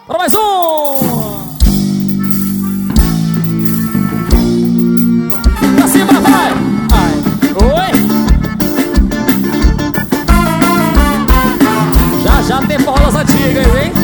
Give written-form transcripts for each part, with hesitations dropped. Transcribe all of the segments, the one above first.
Bora mais um! Pra cima, vai! Ai, oi! Já tem bolas antigas, hein?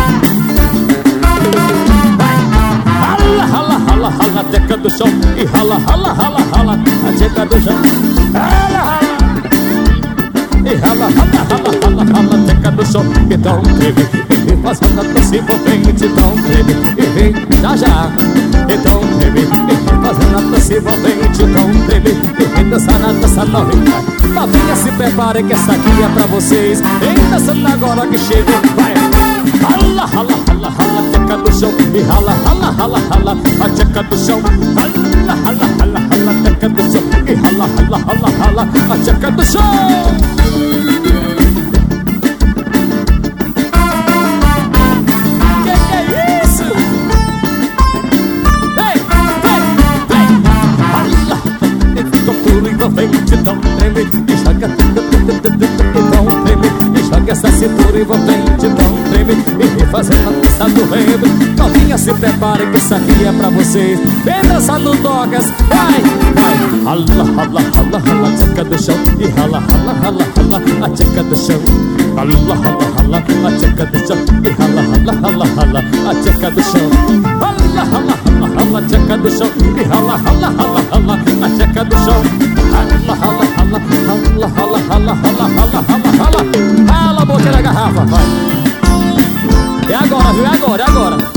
Vai! Rala, rala, rala, rala, a teca do chão. E rala, rala, rala, rala, a teca do chão. Rala, rala. E rala, rala, rala, rala, rala, a teca do chão. Então treme, e fazendo a dança envolvente. Então treme, e vem, já. Então treme, e fazendo a dança envolvente. Então treme, e vem dançar na dança novinha. Novinha, se prepare que essa aqui é pra vocês. Vem dançando agora que chega, vai. Rala, rala, rala, rala, a teca do chão. E rala, rala, rala, rala, a teca do chão. Rala, rala, rala, rala, a teca do chão. E rala, rala, rala, rala, a teca do chão. Que é isso? Vem, vem, vem. Rala, e ficou puro envolvente. Então treme, e joga tudo, então treme, e joga essa cintura envolvente. Então treme, e fazendo a dança do vento. Novinha, se prepare que isso aqui é pra vocês. Vem dançar no Dogas, vai, vai. Rala, rala, rala, rala, a teca do chão. E rala, rala, rala, rala, a teca do chão. Rala, rala, rala, a teca do chão. E rala, rala, rala, rala, a teca do chão. Rala, rala, rala, rala, a teca do chão. E rala, rala, rala, rala, a teca do chão. Rala, rala, rala, rala, rala, rala, rala, rala, rala. Rala a boca da garrafa, vai. É agora, viu? É agora, é agora.